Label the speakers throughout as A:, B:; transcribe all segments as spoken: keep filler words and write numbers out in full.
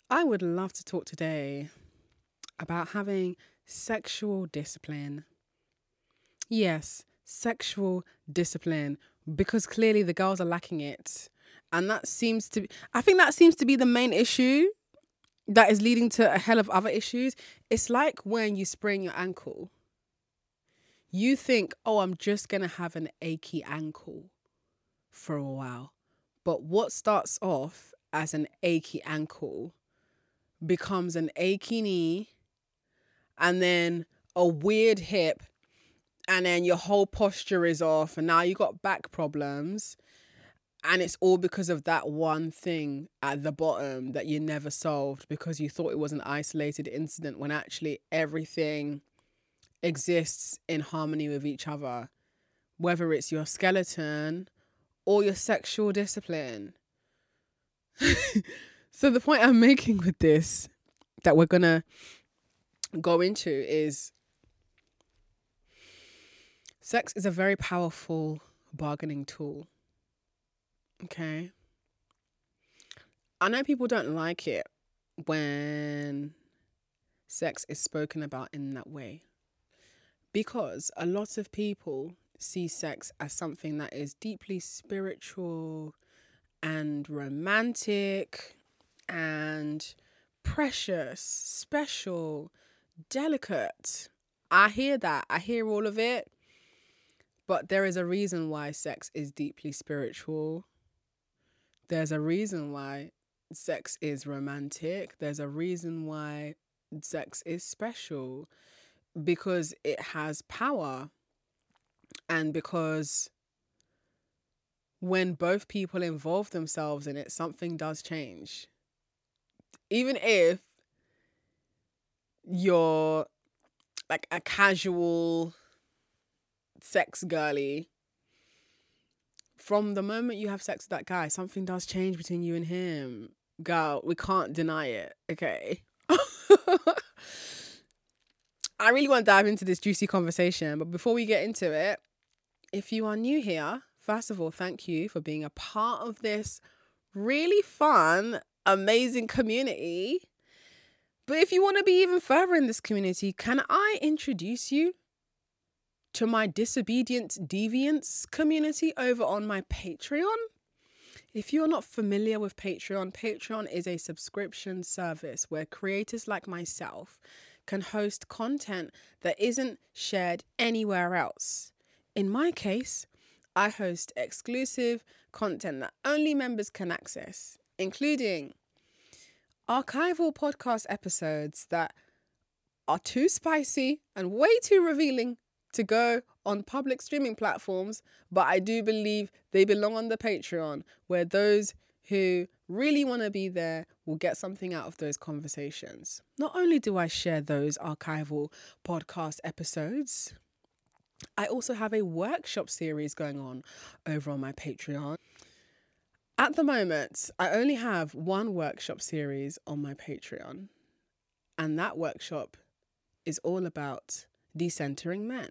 A: I would love to talk today about having sexual discipline. Yes, sexual discipline, because clearly the girls are lacking it. And that seems to be, I think that seems to be the main issue that is leading to a hell of other issues. It's like when you sprain your ankle, you think, oh, I'm just going to have an achy ankle for a while. But what starts off as an achy ankle becomes an achy knee and then a weird hip, and then your whole posture is off, and now you got back problems, and it's all because of that one thing at the bottom that you never solved because you thought it was an isolated incident when actually everything exists in harmony with each other, whether it's your skeleton or your sexual discipline. So the point I'm making with this that we're gonna go into is sex is a very powerful bargaining tool. Okay. I know people don't like it when sex is spoken about in that way, because a lot of people see sex as something that is deeply spiritual and romantic and precious, special, delicate. I hear that. I hear all of it. But there is a reason why sex is deeply spiritual. There's a reason why sex is romantic. There's a reason why sex is special, because it has power, and because when both people involve themselves in it, something does change. Even if you're like a casual sex girly, from the moment you have sex with that guy, something does change between you and him. Girl, we can't deny it, okay? I really want to dive into this juicy conversation, but before we get into it, if you are new here, first of all, thank you for being a part of this really fun, amazing community. But if you want to be even further in this community, can I introduce you to my Disobedient Deviants community over on my Patreon? If you're not familiar with Patreon, Patreon is a subscription service where creators like myself can host content that isn't shared anywhere else. In my case, I host exclusive content that only members can access, including archival podcast episodes that are too spicy and way too revealing to go on public streaming platforms, but I do believe they belong on the Patreon, where those who really want to be there will get something out of those conversations. Not only do I share those archival podcast episodes, I also have a workshop series going on over on my Patreon. At the moment, I only have one workshop series on my Patreon, and that workshop is all about decentering men.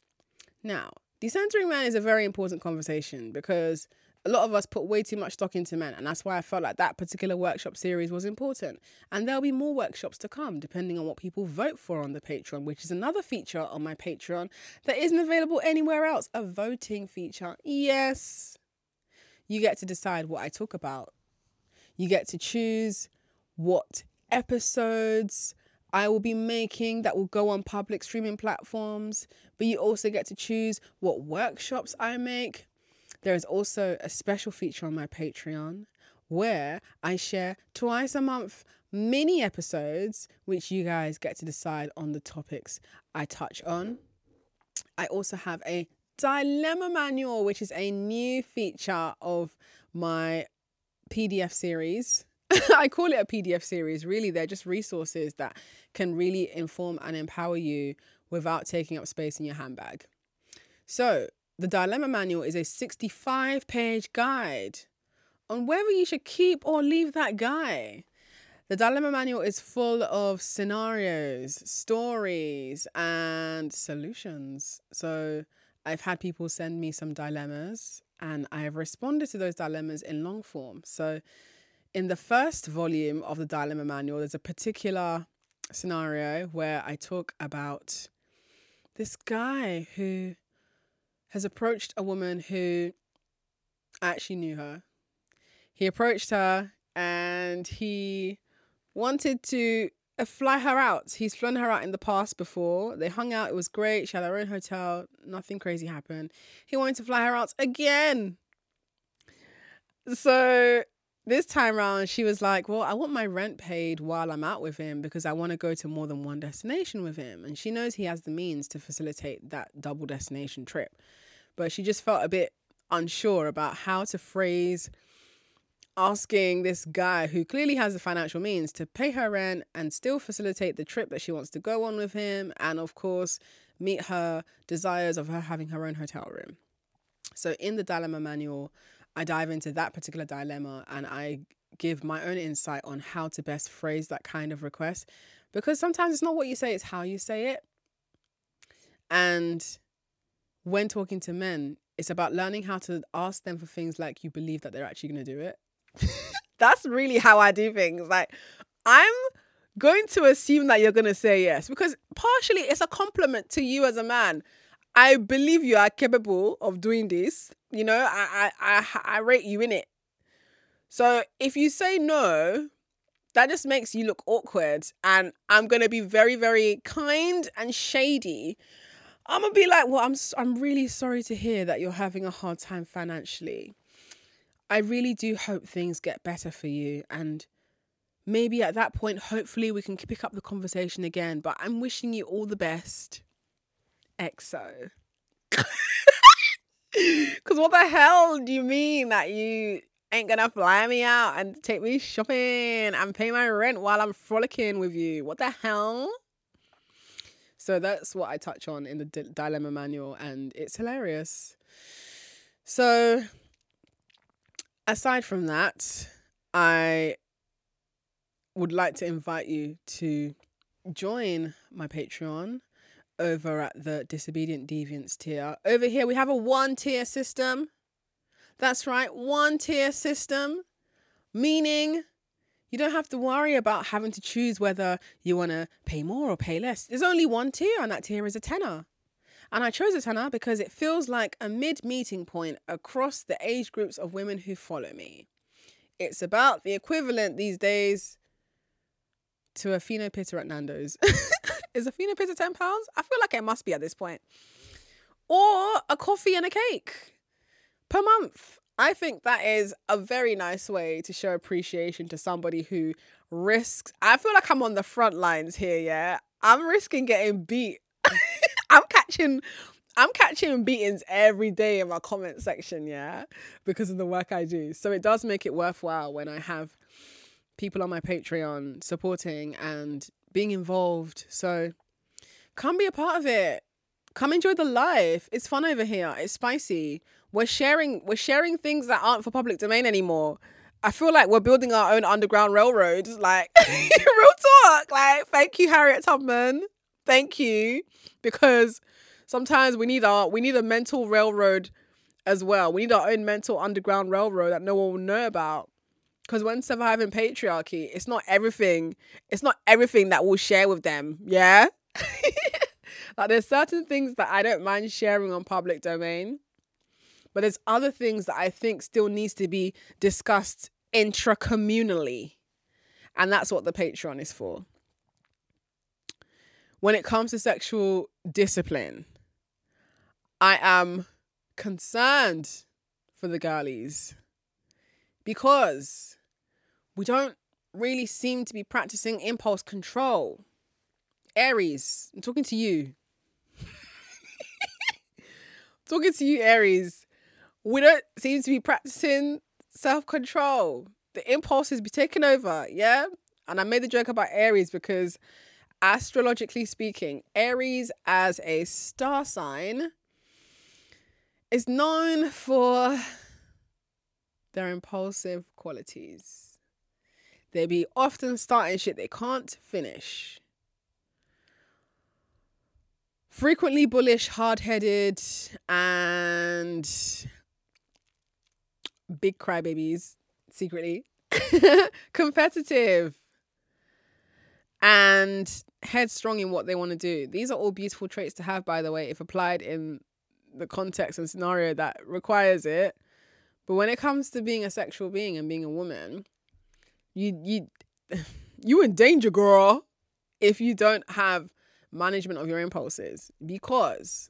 A: Now, decentering men is a very important conversation because a lot of us put way too much stock into men, and that's why I felt like that particular workshop series was important. And there'll be more workshops to come depending on what people vote for on the Patreon, which is another feature on my Patreon that isn't available anywhere else, a voting feature. Yes, you get to decide what I talk about. You get to choose what episodes I will be making that will go on public streaming platforms, but you also get to choose what workshops I make. There is also a special feature on my Patreon where I share twice a month mini episodes, which you guys get to decide on the topics I touch on. I also have a dilemma manual, which is a new feature of my P D F series. I call it a P D F series. Really, they're just resources that can really inform and empower you without taking up space in your handbag. So the Dilemma Manual is a sixty-five page guide on whether you should keep or leave that guy. The Dilemma Manual is full of scenarios, stories, and solutions. So I've had people send me some dilemmas, and I have responded to those dilemmas in long form. So in the first volume of the Dilemma Manual, there's a particular scenario where I talk about this guy who has approached a woman who actually knew her. He approached her and he wanted to uh, fly her out. He's flown her out in the past before. They hung out. It was great. She had her own hotel. Nothing crazy happened. He wanted to fly her out again. So this time round, she was like, well, I want my rent paid while I'm out with him because I want to go to more than one destination with him. And she knows he has the means to facilitate that double destination trip. But she just felt a bit unsure about how to phrase asking this guy who clearly has the financial means to pay her rent and still facilitate the trip that she wants to go on with him. And of course, meet her desires of her having her own hotel room. So in the Dilemma Manual, I dive into that particular dilemma and I give my own insight on how to best phrase that kind of request, because sometimes it's not what you say, it's how you say it. And when talking to men, it's about learning how to ask them for things like you believe that they're actually going to do it. That's really how I do things. Like, I'm going to assume that you're going to say yes, because partially it's a compliment to you as a man. I believe you are capable of doing this. You know, I, I, I, I rate you in it. So if you say no, that just makes you look awkward. And I'm going to be very, very kind and shady. I'm going to be like, well, I'm, I'm really sorry to hear that you're having a hard time financially. I really do hope things get better for you. And maybe at that point, hopefully we can pick up the conversation again. But I'm wishing you all the best. X O. Because what the hell do you mean that you ain't gonna fly me out and take me shopping and pay my rent while I'm frolicking with you? What the hell? So that's what I touch on in the D- Dilemma Manual, and it's hilarious. So aside from that, I would like to invite you to join my Patreon over at the Disobedient Deviants tier. Over here, we have a one-tier system. That's right, one-tier system, meaning you don't have to worry about having to choose whether you want to pay more or pay less. There's only one tier, and that tier is a tenner. And I chose a tenner because it feels like a mid-meeting point across the age groups of women who follow me. It's about the equivalent these days to a Fino Pitta at Nando's. Is a Fino Pitta ten pounds? I feel like it must be at this point. Or a coffee and a cake per month. I think that is a very nice way to show appreciation to somebody who risks. I feel like I'm on the front lines here, yeah? I'm risking getting beat. I'm catching I'm catching beatings every day in my comment section, yeah? Because of the work I do. So it does make it worthwhile when I have people on my Patreon supporting and being involved. So come be a part of it. Come enjoy the life. It's fun over here. It's spicy. We're sharing we're sharing things that aren't for public domain anymore. I feel like we're building our own underground railroad. Like, real talk. Like, thank you, Harriet Tubman. Thank you. Because sometimes we need our we need a mental railroad as well. We need our own mental underground railroad that no one will know about. Because when surviving patriarchy, it's not everything. It's not everything that we'll share with them. Yeah? Like, there's certain things that I don't mind sharing on public domain. But there's other things that I think still needs to be discussed intracommunally. And that's what the Patreon is for. When it comes to sexual discipline, I am concerned for the girlies. Because we don't really seem to be practicing impulse control. Aries, I'm talking to you. talking to you, Aries. We don't seem to be practicing self-control. The impulses be taken over, yeah? And I made the joke about Aries because astrologically speaking, Aries as a star sign is known for their impulsive qualities. They be often starting shit they can't finish. Frequently bullish, hard-headed, and big crybabies, secretly. competitive, and headstrong in what they want to do. These are all beautiful traits to have, by the way, if applied in the context and scenario that requires it. But when it comes to being a sexual being and being a woman, you you you in danger, girl, if you don't have management of your impulses. Because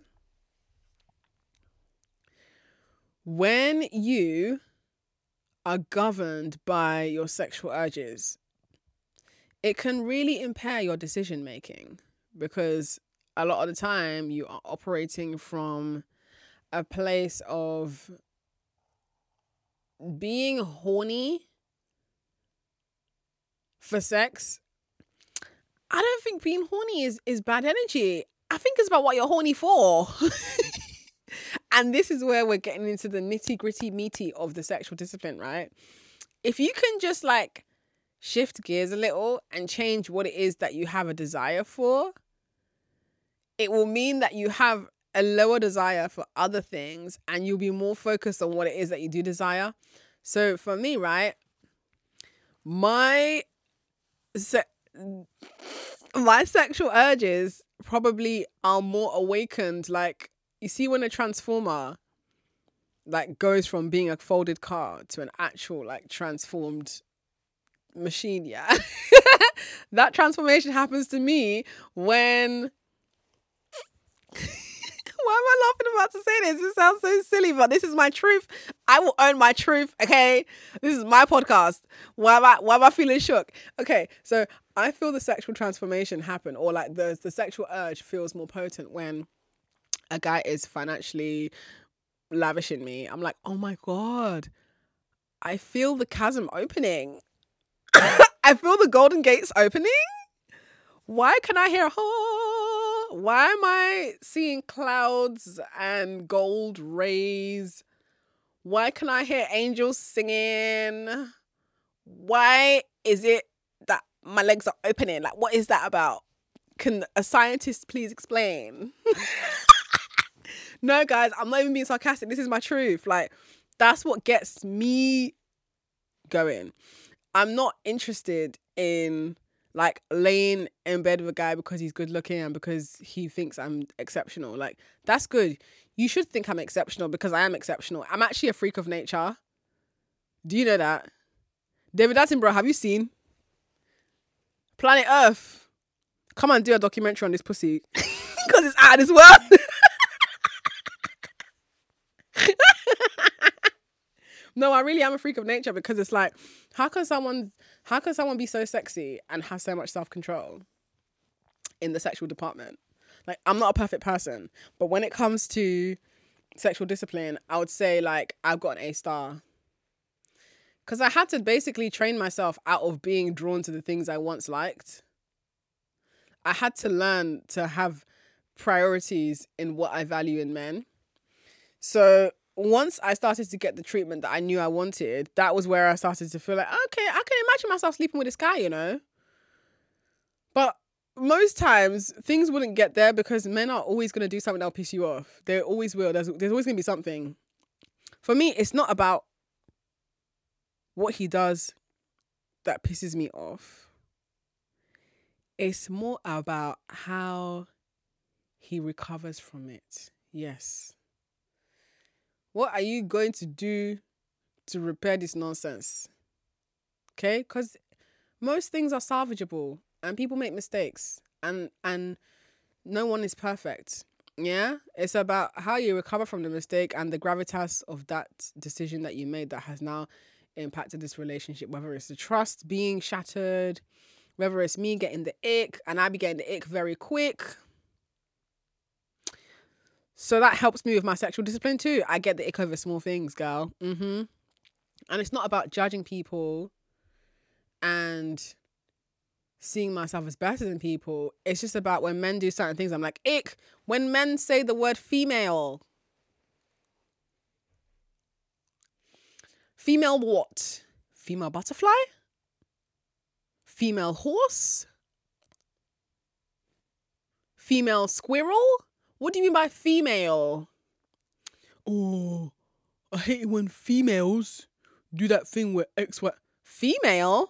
A: when you are governed by your sexual urges, it can really impair your decision making, because a lot of the time you are operating from a place of being horny for sex. I don't think being horny is, is bad energy. I think it's about what you're horny for. And this is where we're getting into the nitty gritty meaty of the sexual discipline, right? If you can just like shift gears a little and change what it is that you have a desire for, it will mean that you have a lower desire for other things and you'll be more focused on what it is that you do desire. So for me, right, my se- my sexual urges probably are more awakened. Like, you see when a transformer like goes from being a folded car to an actual like transformed machine, yeah. That transformation happens to me when why am I laughing about to say this? It sounds so silly, but this is my truth. I will own my truth, okay? This is my podcast. Why am I why am I feeling shook? Okay, so I feel the sexual transformation happen, or like the the sexual urge feels more potent when a guy is financially lavishing me. I'm like, oh my God, I feel the chasm opening. I feel the golden gates opening. Why can I hear, oh, why am I seeing clouds and gold rays? Why can I hear angels singing? Why is it that my legs are opening? Like, what is that about? Can a scientist please explain? No, guys, I'm not even being sarcastic. This is my truth. Like, that's what gets me going. I'm not interested in like laying in bed with a guy because he's good looking and because he thinks I'm exceptional. Like, that's good. You should think I'm exceptional because I am exceptional. I'm actually a freak of nature. Do you know that? David Attenborough, have you seen Planet Earth? Come and do a documentary on this pussy because it's out of this world. No, I really am a freak of nature, because it's like, how can someone, how can someone be so sexy and have so much self-control in the sexual department? Like, I'm not a perfect person, but when it comes to sexual discipline, I would say like I've got an A star. Because I had to basically train myself out of being drawn to the things I once liked. I had to learn to have priorities in what I value in men. So once I started to get the treatment that I knew I wanted, that was where I started to feel like, okay, I can imagine myself sleeping with this guy, you know? But most times things wouldn't get there because men are always going to do something that'll piss you off. They always will. There's, there's always going to be something. For me, it's not about what he does that pisses me off. It's more about how he recovers from it. Yes. What are you going to do to repair this nonsense? Okay? Because most things are salvageable and people make mistakes and and no one is perfect. Yeah? It's about how you recover from the mistake and the gravitas of that decision that you made that has now impacted this relationship, whether it's the trust being shattered, whether it's me getting the ick, and I be getting the ick very quick. So that helps me with my sexual discipline too. I get the ick over small things, girl. Mm-hmm. And it's not about judging people and seeing myself as better than people. It's just about when men do certain things, I'm like, ick. When men say the word female. Female what? Female butterfly? Female horse? Female squirrel? What do you mean by female? Oh, I hate it when females do that thing where X, Y. Female?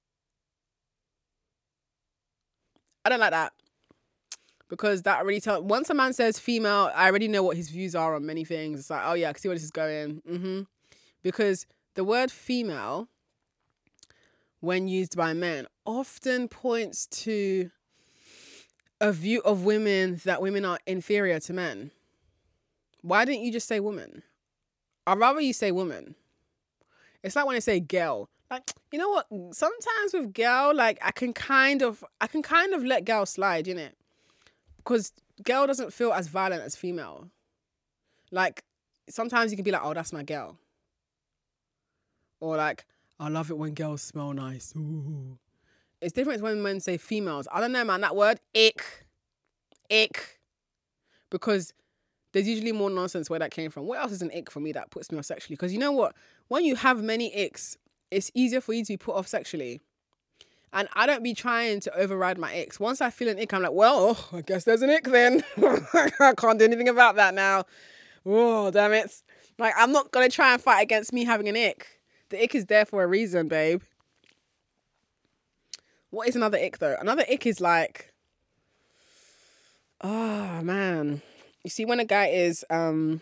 A: I don't like that. Because that already tells... Once a man says female, I already know what his views are on many things. It's like, oh yeah, I can see where this is going. Mm-hmm. Because the word female, when used by men, often points to a view of women that women are inferior to men. Why didn't you just say woman? I'd rather you say woman. It's like when I say girl. Like, you know what? Sometimes with girl, like I can kind of, I can kind of let girl slide, innit? Because girl doesn't feel as violent as female. Like sometimes you can be like, oh, that's my girl. Or like, I love it when girls smell nice. Ooh. It's different when men say females. I don't know, man. That word, ick. Ick. Because there's usually more nonsense where that came from. What else is an ick for me that puts me off sexually? Because you know what? When you have many icks, it's easier for you to be put off sexually. And I don't be trying to override my icks. Once I feel an ick, I'm like, well, oh, I guess there's an ick then. I can't do anything about that now. Oh, damn it. Like, I'm not going to try and fight against me having an ick. The ick is there for a reason, babe. What is another ick, though? Another ick is like, oh, man. You see, when a guy is um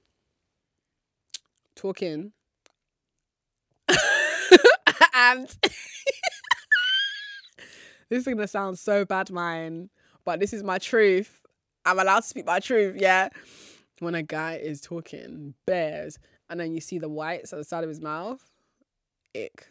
A: talking and this is going to sound so bad, mine, but this is my truth. I'm allowed to speak my truth, yeah? When a guy is talking bears and then you see the whites at the side of his mouth, ick.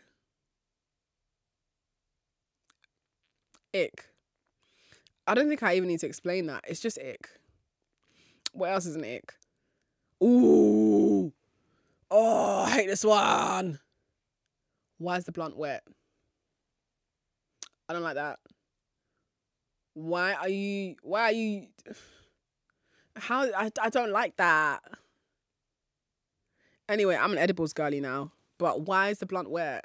A: Ick. I don't think I even need to explain that. It's just ick. What else is an ick? Ooh. Oh, I hate this one. Why is the blunt wet? I don't like that. Why are you... Why are you... How... I, I don't like that. Anyway, I'm an edibles girly now. But why is the blunt wet?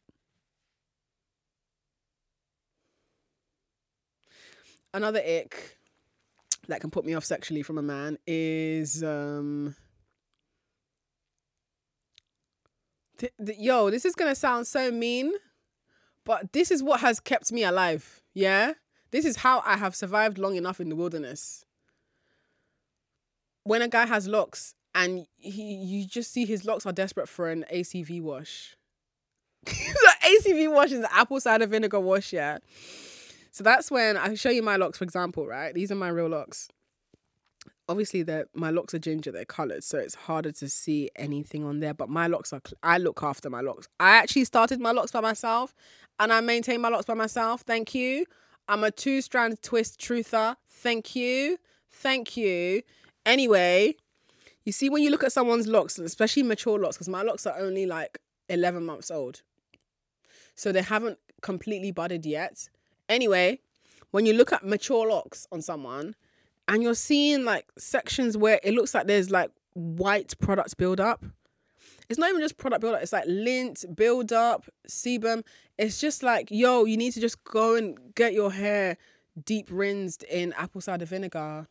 A: Another ick that can put me off sexually from a man is... um. Th- th- yo, this is going to sound so mean, but this is what has kept me alive, yeah? This is how I have survived long enough in the wilderness. When a guy has locks and he, you just see his locks are desperate for an A C V wash. The A C V wash is the apple cider vinegar wash, yeah? So that's when I show you my locks, for example, right? These are my real locks. Obviously, my locks are ginger, they're coloured, so it's harder to see anything on there. But my locks are, I look after my locks. I actually started my locks by myself and I maintain my locks by myself. Thank you. I'm a two-strand twist truther. Thank you. Thank you. Anyway, you see when you look at someone's locks, especially mature locks, because my locks are only like eleven months old. So they haven't completely budded yet. Anyway, when you look at mature locks on someone, and you're seeing like sections where it looks like there's like white product buildup. It's not even just product buildup. It's like lint buildup, sebum. It's just like, yo, you need to just go and get your hair deep rinsed in apple cider vinegar.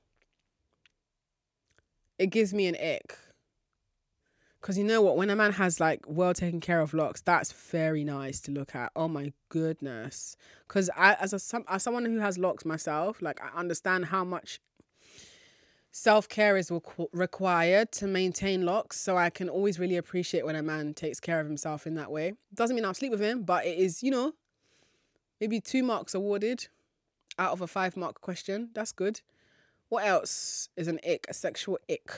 A: It gives me an ick. Because you know what? When a man has like well taken care of locks, that's very nice to look at. Oh my goodness. Because I, as a some, as someone who has locks myself, like I understand how much self-care is requ- required to maintain locks, so I can always really appreciate when a man takes care of himself in that way. Doesn't mean I'll sleep with him, but it is, you know, maybe two marks awarded out of a five mark question. That's good. What else is an ick? A sexual ick.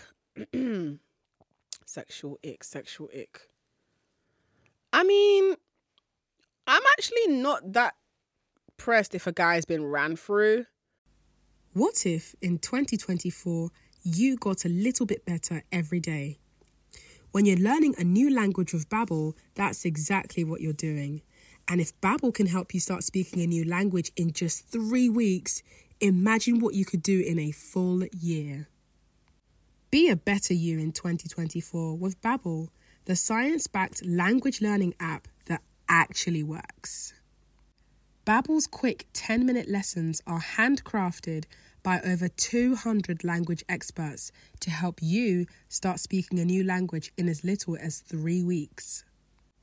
A: Sexual ick, sexual ick. I mean, I'm actually not that pressed if a guy's been ran through.
B: What if in twenty twenty-four you got a little bit better every day? When you're learning a new language with Babbel, that's exactly what you're doing. And if Babbel can help you start speaking a new language in just three weeks, imagine what you could do in a full year. Be a better you in twenty twenty-four with Babbel, the science-backed language learning app that actually works. Babbel's quick ten-minute lessons are handcrafted by over two hundred language experts to help you start speaking a new language in as little as three weeks.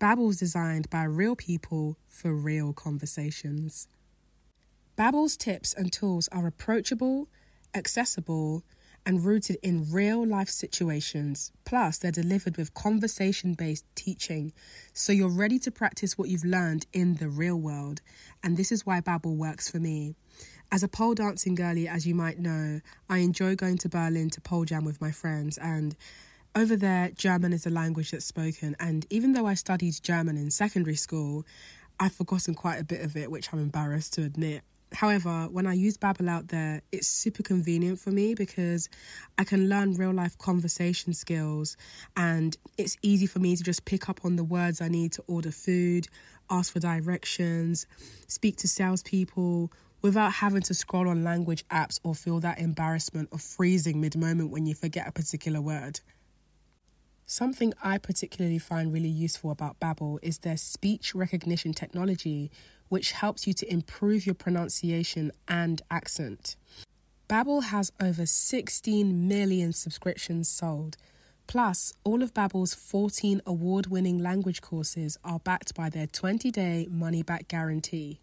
B: Babble's designed by real people for real conversations. Babble's tips and tools are approachable, accessible, and rooted in real-life situations. Plus, they're delivered with conversation-based teaching, so you're ready to practice what you've learned in the real world. And this is why Babbel works for me. As a pole dancing girlie, as you might know, I enjoy going to Berlin to pole jam with my friends, and over there, German is a language that's spoken. And even though I studied German in secondary school, I've forgotten quite a bit of it, which I'm embarrassed to admit. However, when I use Babbel out there, it's super convenient for me because I can learn real-life conversation skills, and it's easy for me to just pick up on the words I need to order food, ask for directions, speak to salespeople, without having to scroll on language apps or feel that embarrassment of freezing mid-moment when you forget a particular word. Something I particularly find really useful about Babbel is their speech recognition technology, which helps you to improve your pronunciation and accent. Babbel has over sixteen million subscriptions sold. Plus, all of Babbel's fourteen award-winning language courses are backed by their twenty-day money-back guarantee.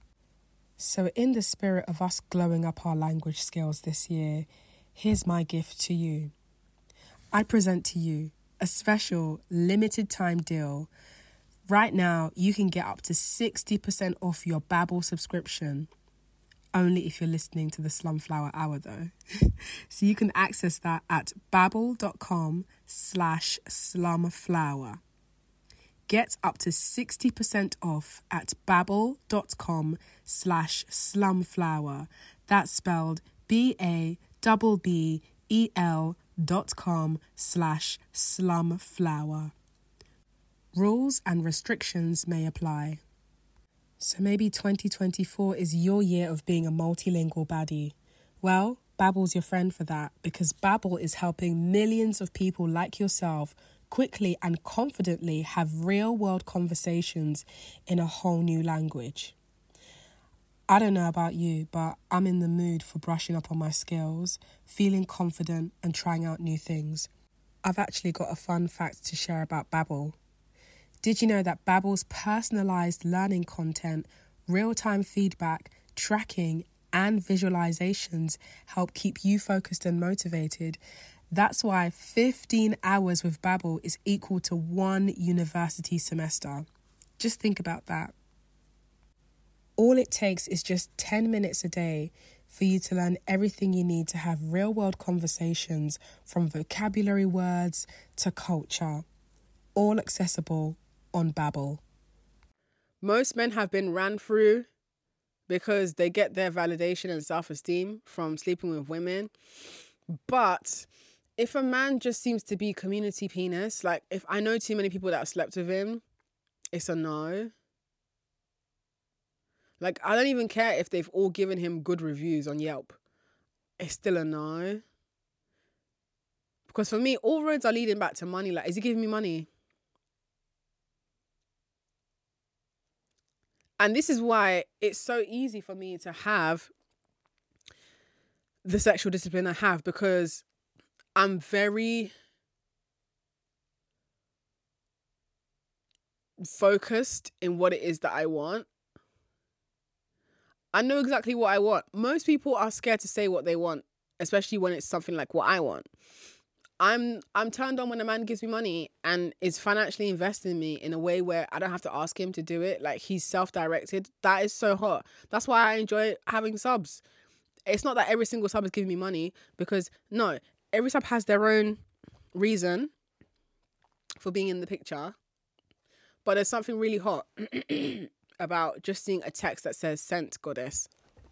B: So in the spirit of us glowing up our language skills this year, here's my gift to you. I present to you a special limited time deal. Right now, you can get up to sixty percent off your Babbel subscription. Only if you're listening to the Slumflower Hour though. So you can access that at babbel.com slash slumflower. Get up to sixty percent off at babbel.com slash slumflower. That's spelled B A B B E L dot com slash slumflower. Rules and restrictions may apply. So maybe twenty twenty-four is your year of being a multilingual baddie. Well, Babbel's your friend for that, because Babbel is helping millions of people like yourself quickly and confidently have real-world conversations in a whole new language. I don't know about you, but I'm in the mood for brushing up on my skills, feeling confident and trying out new things. I've actually got a fun fact to share about Babbel. Did you know that Babbel's personalised learning content, real-time feedback, tracking and visualizations help keep you focused and motivated? That's why fifteen hours with Babbel is equal to one university semester. Just think about that. All it takes is just ten minutes a day for you to learn everything you need to have real-world conversations, from vocabulary words to culture, all accessible on Babbel.
A: Most men have been ran through because they get their validation and self-esteem from sleeping with women. But if a man just seems to be community penis, like if I know too many people that have slept with him, it's a no. Like, I don't even care if they've all given him good reviews on Yelp. It's still a no. Because for me, all roads are leading back to money. Like, is he giving me money? And this is why it's so easy for me to have the sexual discipline I have, because I'm very focused in what it is that I want. I know exactly what I want. Most people are scared to say what they want, especially when it's something like what I want. I'm I'm turned on when a man gives me money and is financially investing in me in a way where I don't have to ask him to do it. Like, he's self-directed. That is so hot. That's why I enjoy having subs. It's not that every single sub is giving me money, because no, every sub has their own reason for being in the picture. But there's something really hot about just seeing a text that says "Sent, goddess."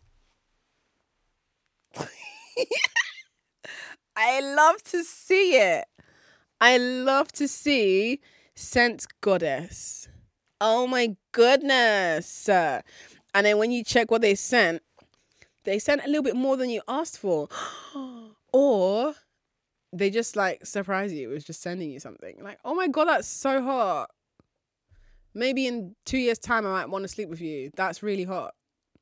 A: I love to see it. I love to see "Sent, goddess." Oh my goodness. And then when you check what they sent, they sent a little bit more than you asked for. Or they just like surprise you with just sending you something. Like, oh my God, that's so hot. Maybe in two years' time, I might want to sleep with you. That's really hot.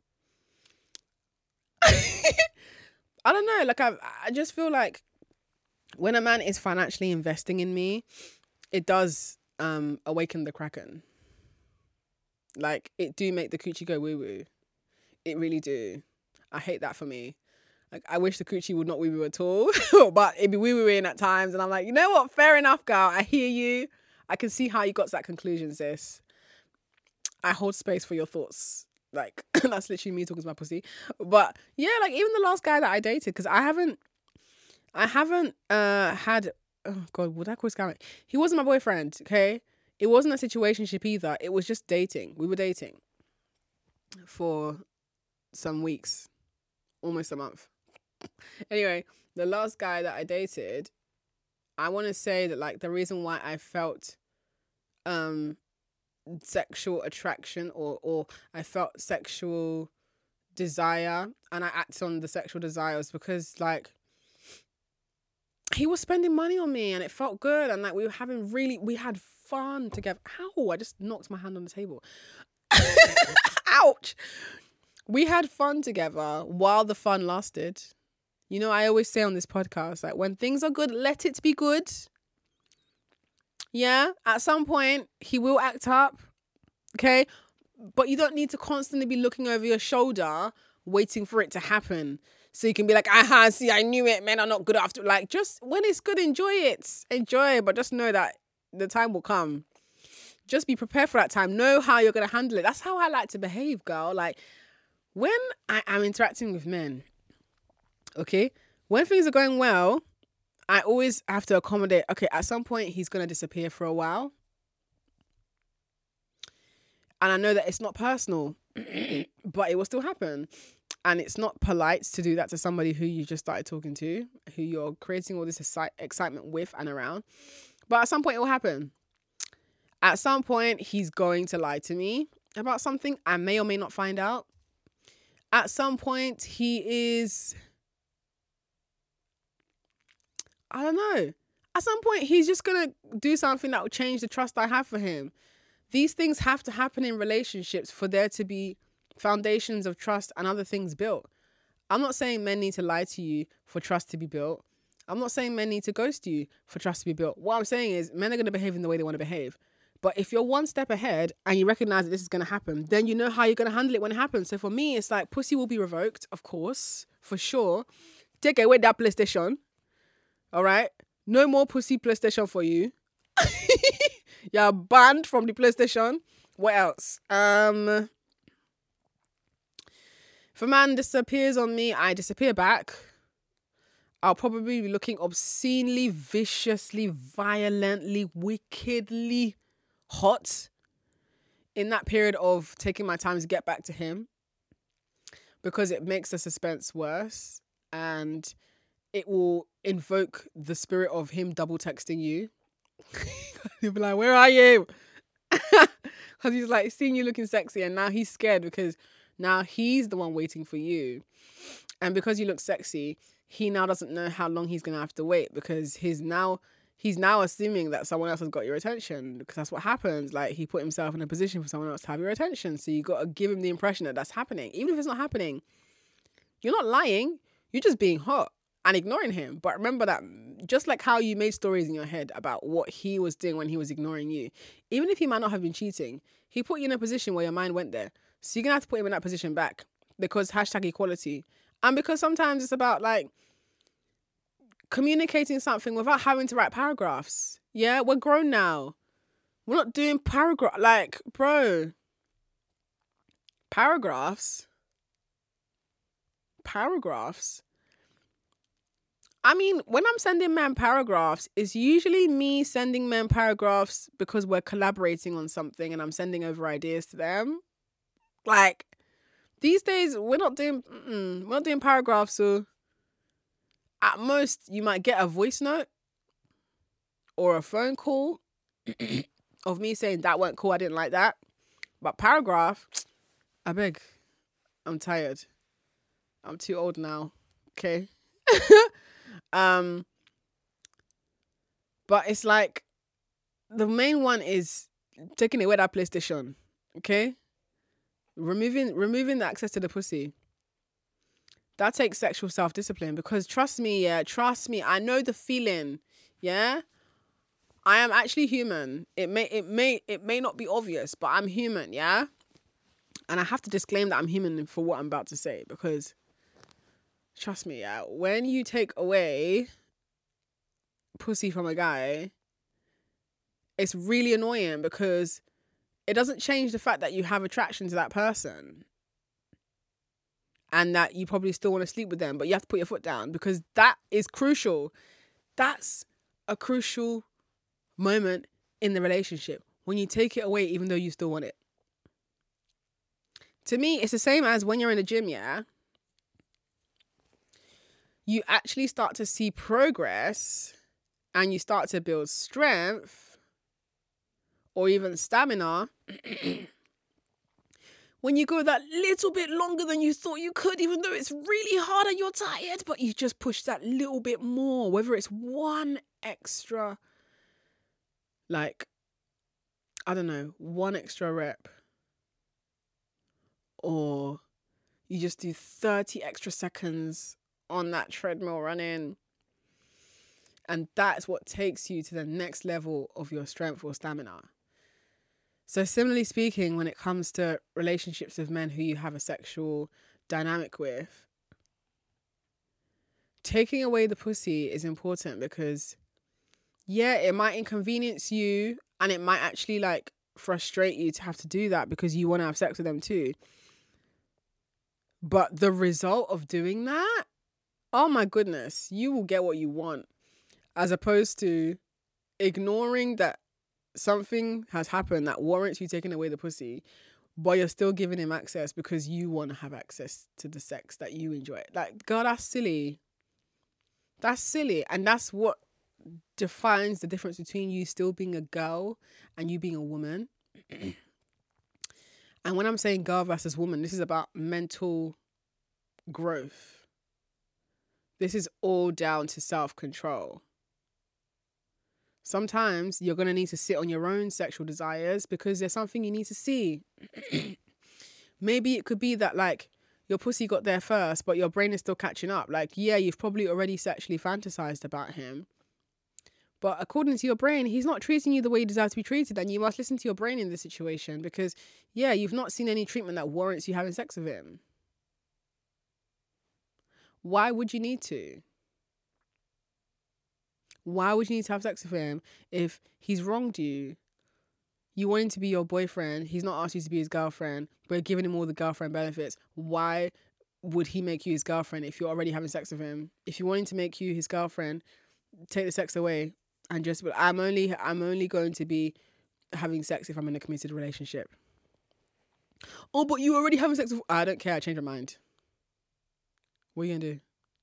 A: I don't know. Like, I, I just feel like when a man is financially investing in me, it does um awaken the Kraken. Like, it do make the coochie go woo woo. It really do. I hate that for me. Like, I wish the coochie would not woo woo at all, but it'd be woo wooing at times. And I'm like, you know what? Fair enough, girl. I hear you. I can see how you got to that conclusion, sis. I hold space for your thoughts. Like, that's literally me talking to my pussy. But yeah, like, even the last guy that I dated, because I haven't, I haven't uh had, oh God, would I call this guy? He wasn't my boyfriend, okay? It wasn't a situationship either. It was just dating. We were dating for some weeks, almost a month. Anyway, the last guy that I dated, I want to say that, like, the reason why I felt um sexual attraction or or I felt sexual desire and I acted on the sexual desires because, like, he was spending money on me and it felt good, and like we were having really we had fun together. Ow, I just knocked my hand on the table. Ouch. We had fun together while the fun lasted. You know, I always say on this podcast, like, when things are good, let it be good. Yeah, at some point he will act up, okay? But you don't need to constantly be looking over your shoulder waiting for it to happen. So you can be like, aha, see, I knew it, man, I'm not good after. Like, just when it's good, enjoy it. Enjoy it, but just know that the time will come. Just be prepared for that time. Know how you're going to handle it. That's how I like to behave, girl. Like, when I am interacting with men, okay, when things are going well, I always have to accommodate, okay, at some point he's going to disappear for a while. And I know that it's not personal, but it will still happen. And it's not polite to do that to somebody who you just started talking to, who you're creating all this exci- excitement with and around. But at some point it will happen. At some point he's going to lie to me about something I may or may not find out. At some point he is... I don't know. At some point, he's just going to do something that will change the trust I have for him. These things have to happen in relationships for there to be foundations of trust and other things built. I'm not saying men need to lie to you for trust to be built. I'm not saying men need to ghost you for trust to be built. What I'm saying is men are going to behave in the way they want to behave. But if you're one step ahead and you recognize that this is going to happen, then you know how you're going to handle it when it happens. So for me, it's like, pussy will be revoked, of course, for sure. Take away that PlayStation. All right, no more pussy PlayStation for you. You're banned from the PlayStation. What else? Um, if a man disappears on me, I disappear back. I'll probably be looking obscenely, viciously, violently, wickedly hot in that period of taking my time to get back to him, because it makes the suspense worse and it will invoke the spirit of him double texting you. He'll be like, where are you? Because he's like seeing you looking sexy and now he's scared because now he's the one waiting for you. And because you look sexy, he now doesn't know how long he's going to have to wait because he's now he's now assuming that someone else has got your attention, because that's what happens. Like, he put himself in a position for someone else to have your attention. So you got to give him the impression that that's happening. Even if it's not happening, you're not lying. You're just being hot and ignoring him. But remember that just like how you made stories in your head about what he was doing when he was ignoring you, even if he might not have been cheating, he put you in a position where your mind went there. So you're going to have to put him in that position back, because hashtag equality. And because sometimes it's about like communicating something without having to write paragraphs. Yeah, we're grown now. We're not doing paragraph. Like, bro, paragraphs. Paragraphs. I mean, when I'm sending men paragraphs, it's usually me sending men paragraphs because we're collaborating on something and I'm sending over ideas to them. Like, these days, we're not doing, mm-mm, we're not doing paragraphs. So at most, you might get a voice note or a phone call of me saying that weren't cool, I didn't like that. But paragraph, I beg, I'm tired. I'm too old now. Okay. um, but it's like the main one is taking away that PlayStation. Okay. Removing removing the access to the pussy. That takes sexual self-discipline, because trust me, yeah, trust me, I know the feeling, yeah? I am actually human. It may it may it may not be obvious, but I'm human, yeah? And I have to disclaim that I'm human for what I'm about to say, because trust me, yeah, when you take away pussy from a guy, it's really annoying, because it doesn't change the fact that you have attraction to that person and that you probably still want to sleep with them, but you have to put your foot down, because that is crucial. That's a crucial moment in the relationship, when you take it away even though you still want it. To me, it's the same as when you're in the gym, yeah? You actually start to see progress and you start to build strength or even stamina when you go that little bit longer than you thought you could, even though it's really hard and you're tired, but you just push that little bit more, whether it's one extra, like, I don't know, one extra rep, or you just do thirty extra seconds on that treadmill running. And that's what takes you to the next level of your strength or stamina. So similarly speaking, when it comes to relationships with men who you have a sexual dynamic with, taking away the pussy is important, because yeah, it might inconvenience you and it might actually like frustrate you to have to do that because you want to have sex with them too. But the result of doing that, oh my goodness, you will get what you want, as opposed to ignoring that something has happened that warrants you taking away the pussy, but you're still giving him access because you want to have access to the sex that you enjoy. Like, God, that's silly. That's silly. And that's what defines the difference between you still being a girl and you being a woman. And when I'm saying girl versus woman, this is about mental growth. This is all down to self-control. Sometimes you're going to need to sit on your own sexual desires because there's something you need to see. Maybe it could be that, like, your pussy got there first, but your brain is still catching up. Like, yeah, you've probably already sexually fantasized about him, but according to your brain, he's not treating you the way you deserve to be treated, and you must listen to your brain in this situation because, yeah, you've not seen any treatment that warrants you having sex with him. Why would you need to? Why would you need to have sex with him if he's wronged you? You want him to be your boyfriend. He's not asked you to be his girlfriend, but you're giving him all the girlfriend benefits. Why would he make you his girlfriend if you're already having sex with him? If you want him to make you his girlfriend, take the sex away and just, I'm only, I'm only going to be having sex if I'm in a committed relationship. Oh, but you already having sex with, I don't care. I changed my mind. What are you going to do?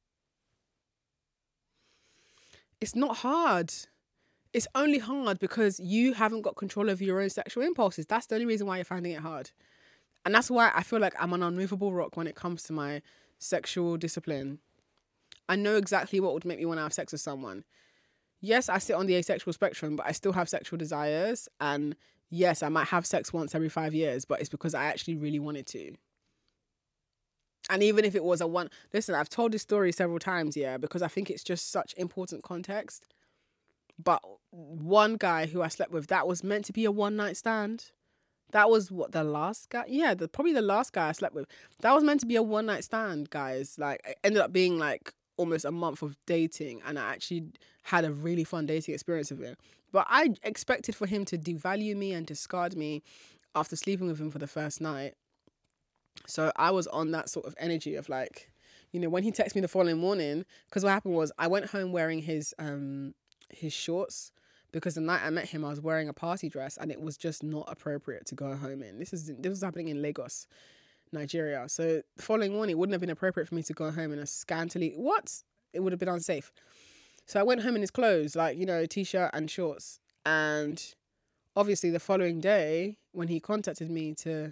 A: It's not hard. It's only hard because you haven't got control over your own sexual impulses. That's the only reason why you're finding it hard. And that's why I feel like I'm an unmovable rock when it comes to my sexual discipline. I know exactly what would make me want to have sex with someone. Yes, I sit on the asexual spectrum, but I still have sexual desires. And yes, I might have sex once every five years, but it's because I actually really wanted to. And even if it was a one... Listen, I've told this story several times, yeah, because I think it's just such important context. But one guy who I slept with, that was meant to be a one-night stand. That was what, the last guy? Yeah, the, probably the last guy I slept with. That was meant to be a one-night stand, guys. Like, it ended up being like almost a month of dating, and I actually had a really fun dating experience with him. But I expected for him to devalue me and discard me after sleeping with him for the first night. So I was on that sort of energy of like, you know, when he texted me the following morning, because what happened was I went home wearing his um his shorts because the night I met him I was wearing a party dress and it was just not appropriate to go home in. This is this was happening in Lagos, Nigeria. So the following morning it wouldn't have been appropriate for me to go home in a scantily what? It would have been unsafe. So I went home in his clothes, like, you know, t-shirt and shorts. And obviously the following day when he contacted me to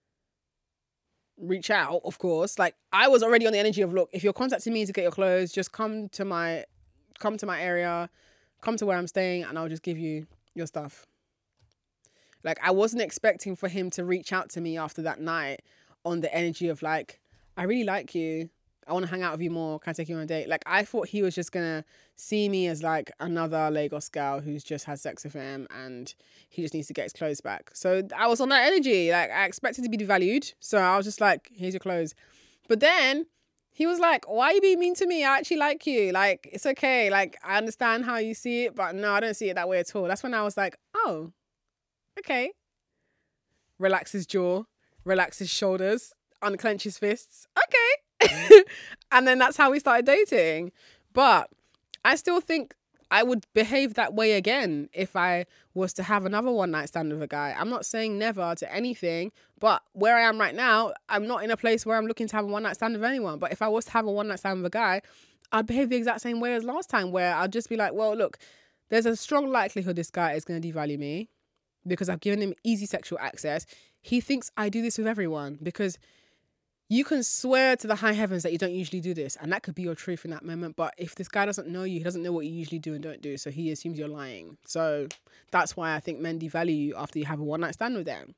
A: reach out, of course, like I was already on the energy of, look, if you're contacting me to get your clothes, just come to my come to my area, come to where I'm staying, and I'll just give you your stuff. Like, I wasn't expecting for him to reach out to me after that night on the energy of like, I really like you, I want to hang out with you more. Can I take you on a date? Like, I thought he was just going to see me as like another Lagos girl who's just had sex with him and he just needs to get his clothes back. So I was on that energy. Like, I expected to be devalued. So I was just like, here's your clothes. But then he was like, why are you being mean to me? I actually like you. Like, it's okay. Like, I understand how you see it, but no, I don't see it that way at all. That's when I was like, oh, okay. Relax his jaw, relax his shoulders, unclench his fists. Okay. And then that's how we started dating. But I still think I would behave that way again if I was to have another one night stand with a guy. I'm not saying never to anything, but where I am right now, I'm not in a place where I'm looking to have a one night stand with anyone. But if I was to have a one night stand with a guy, I'd behave the exact same way as last time, where I'd just be like, well, look, there's a strong likelihood this guy is going to devalue me because I've given him easy sexual access. He thinks I do this with everyone because you can swear to the high heavens that you don't usually do this, and that could be your truth in that moment. But if this guy doesn't know you, he doesn't know what you usually do and don't do, so he assumes you're lying. So that's why I think men devalue you after you have a one-night stand with them.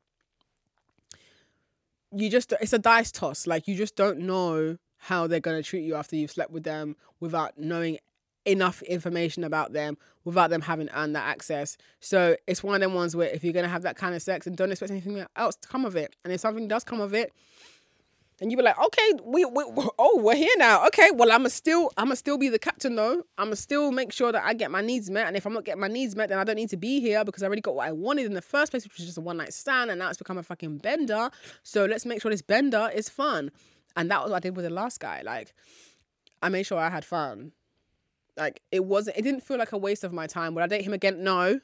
A: You just, it's a dice toss. Like, you just don't know how they're going to treat you after you've slept with them without knowing enough information about them, without them having earned that access. So it's one of them ones where if you're going to have that kind of sex, and don't expect anything else to come of it. And if something does come of it, and you be like, okay, we, we, oh, we're here now. Okay, well, I'ma still, I'ma still be the captain though. I'ma still make sure that I get my needs met. And if I'm not getting my needs met, then I don't need to be here because I already got what I wanted in the first place, which was just a one night stand. And now it's become a fucking bender. So let's make sure this bender is fun. And that was what I did with the last guy. Like, I made sure I had fun. Like, it wasn't, it didn't feel like a waste of my time. Would I date him again? No.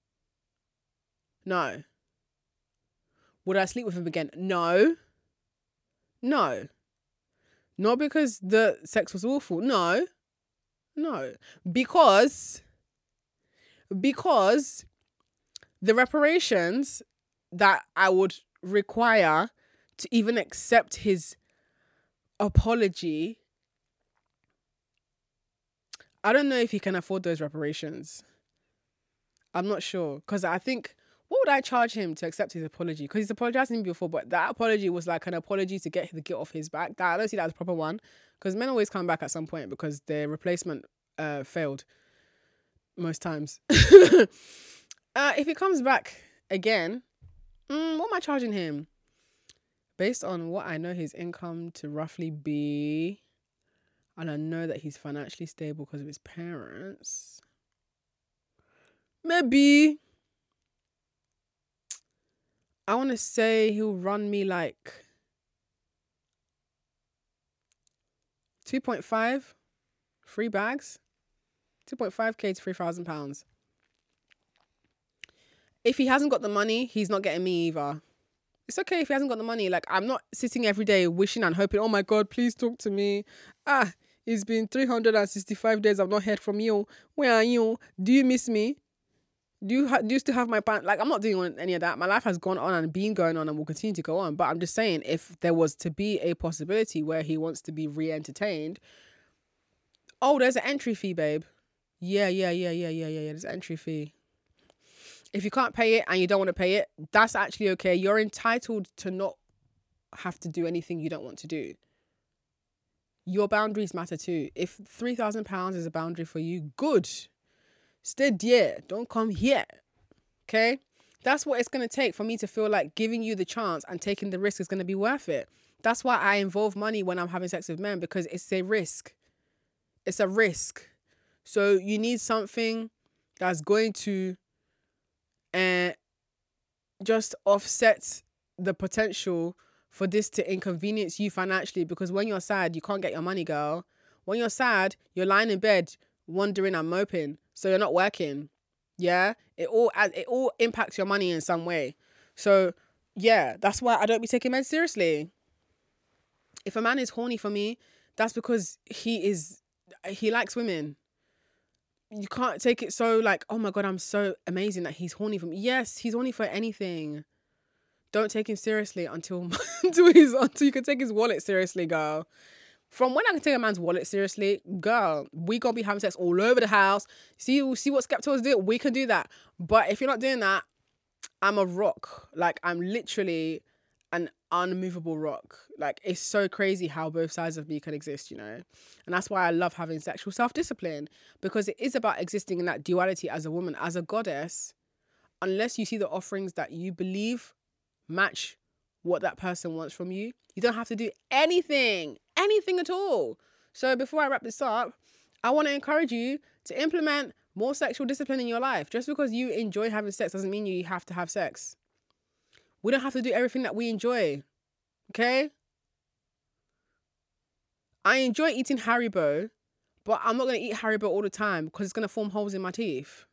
A: No. Would I sleep with him again? No. No. Not because the sex was awful. No. No. Because, because the reparations that I would require to even accept his apology, I don't know if he can afford those reparations. I'm not sure. Because I think, what would I charge him to accept his apology? Because he's apologized to me before, but that apology was like an apology to get the guilt off his back. That, I don't see that as a proper one. Because men always come back at some point because their replacement uh, failed. Most times. uh, if he comes back again, mm, what am I charging him? Based on what I know his income to roughly be, and I know that he's financially stable because of his parents, maybe, I want to say he'll run me like two point five, three bags, two point five K to three thousand pounds. If he hasn't got the money, he's not getting me either. It's okay if he hasn't got the money. Like, I'm not sitting every day wishing and hoping, oh my God, please talk to me. Ah, it's been three hundred sixty-five days I've not heard from you. Where are you? Do you miss me? Do you, ha- do you still have my pan? Like, I'm not doing any of that. My life has gone on and been going on and will continue to go on. But I'm just saying, if there was to be a possibility where he wants to be re-entertained, oh, there's an entry fee, babe. Yeah, yeah, yeah, yeah, yeah, yeah, yeah. There's an entry fee. If you can't pay it and you don't want to pay it, that's actually okay. You're entitled to not have to do anything you don't want to do. Your boundaries matter too. If three thousand pounds is a boundary for you, good. Stay there. Don't come here. Okay? That's what it's going to take for me to feel like giving you the chance and taking the risk is going to be worth it. That's why I involve money when I'm having sex with men, because it's a risk. It's a risk. So you need something that's going to uh, just offset the potential for this to inconvenience you financially, because when you're sad, you can't get your money, girl. When you're sad, you're lying in bed wondering and moping, so you're not working. Yeah, it all it all impacts your money in some way. So yeah, that's why I don't be taking men seriously. If a man is horny for me, that's because he is he likes women. You can't take it so like, oh my God, I'm so amazing that he's horny for me. Yes, he's horny for anything. Don't take him seriously until until he's until you can take his wallet seriously, girl. From when I can take a man's wallet seriously, girl, we gonna be having sex all over the house. See, see what Skepto's do? We can do that. But if you're not doing that, I'm a rock. Like, I'm literally an unmovable rock. Like, it's so crazy how both sides of me can exist, you know? And that's why I love having sexual self-discipline, because it is about existing in that duality as a woman, as a goddess. Unless you see the offerings that you believe match what that person wants from you, you don't have to do anything, anything at all. So before I wrap this up, I want to encourage you to implement more sexual discipline in your life. Just because you enjoy having sex doesn't mean you have to have sex. We don't have to do everything that we enjoy, okay? I enjoy eating Haribo, but I'm not going to eat Haribo all the time because it's going to form holes in my teeth.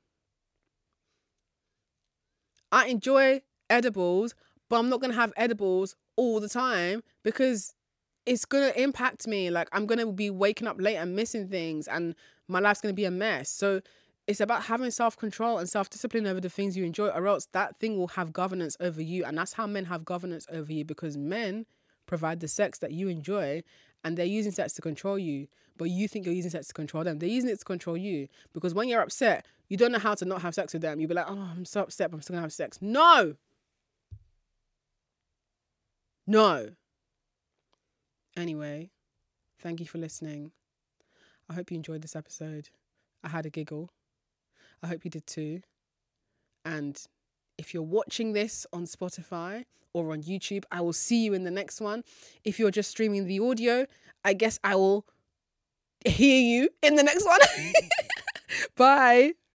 A: I enjoy edibles, but I'm not going to have edibles all the time because it's going to impact me. Like, I'm going to be waking up late and missing things, and my life's going to be a mess. So it's about having self-control and self-discipline over the things you enjoy, or else that thing will have governance over you. And that's how men have governance over you, because men provide the sex that you enjoy, and they're using sex to control you. But you think you're using sex to control them. They're using it to control you, because when you're upset, you don't know how to not have sex with them. You'll be like, oh, I'm so upset, but I'm still going to have sex. No! No. Anyway, thank you for listening. I hope you enjoyed this episode. I had a giggle. I hope you did too. And if you're watching this on Spotify or on YouTube, I will see you in the next one. If you're just streaming the audio, I guess I will hear you in the next one. Bye.